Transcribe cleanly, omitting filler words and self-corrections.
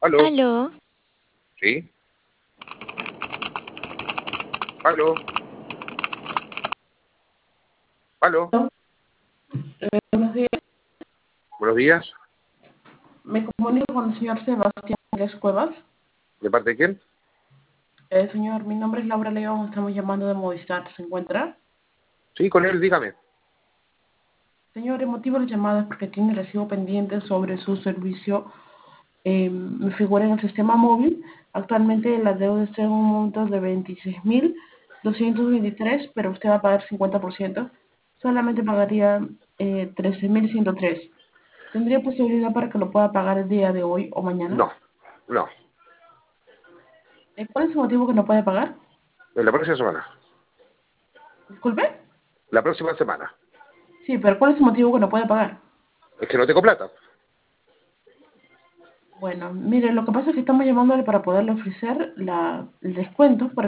Aló, Aló, sí, aló, aló, Buenos días. buenos días. Me comunico con el señor Sebastián Andrés Cuevas. ¿De parte de quién? Señor, mi nombre es Laura León, estamos llamando de Movistar. ¿Se encuentra? Sí, con él, dígame. Señor, el motivo de la llamada es porque tiene recibo pendiente sobre su servicio. Me figura en el sistema móvil. Actualmente la deuda está en un monto de 26.223, pero usted va a pagar 50%. Solamente pagaría 13.103. ¿Tendría posibilidad para que lo pueda pagar el día de hoy o mañana? No, no, ¿Cuál es el motivo que no puede pagar? en la próxima semana. Disculpe. La próxima semana. Sí, pero ¿cuál es el motivo que no puede pagar? Es que no tengo plata. Bueno, mire, lo que pasa es que estamos llamándole para poderle ofrecer el descuento